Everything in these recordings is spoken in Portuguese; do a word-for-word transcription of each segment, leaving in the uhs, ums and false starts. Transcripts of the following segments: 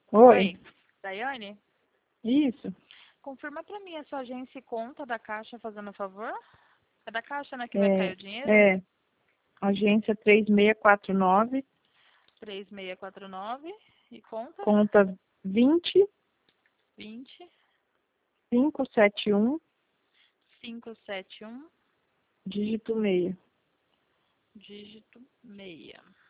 Oi. Oi, Daiane? Isso. Confirma pra mim a sua agência e conta da Caixa, fazendo um favor. É da Caixa, né, que vai cair É, o dinheiro? é. Agência três seis quatro nove, três seis quatro nove e conta conta vinte, vinte, quinhentos e setenta e um, quinhentos e setenta e um, dígito meio. dígito seis.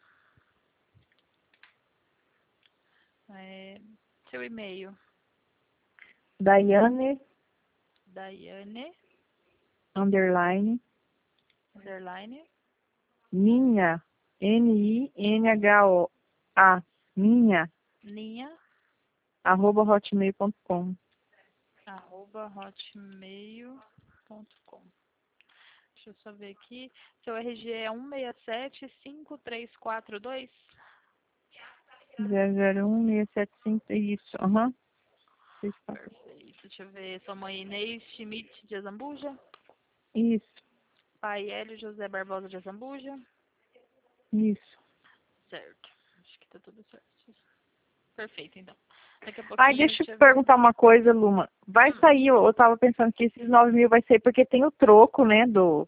É, seu e-mail, Daiane, Daiane, underline, underline, minha, N I N H O A, minha, ninha, arroba hotmail ponto com. arroba hotmail ponto com. Deixa eu só ver aqui. Seu R G é um seis sete cinco três quatro dois? zero zero um seis sete cinco, isso, aham. Perfeito. Deixa eu ver. Sua mãe Inês Schmidt de Azambuja. Isso, Pai Hélio José Barbosa de Azambuja. isso. Certo. Acho que tá tudo certo. Perfeito, então. Daqui a Ai, pouquinho a deixa eu gente... perguntar uma coisa, Luma. Vai Hum, sair, eu eu tava pensando que esses nove mil vai sair porque tem o troco, né, do...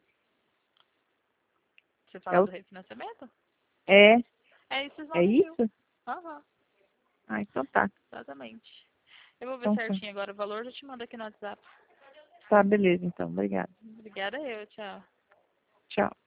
você É, fala o, do refinanciamento? é, É esses é nove mil. isso? Aham, Ah, então tá. exatamente. Eu vou ver Então tá. certinho agora o valor, já te mando aqui no WhatsApp. Tá, beleza, então. Obrigada. Obrigada eu, tchau. Tchau.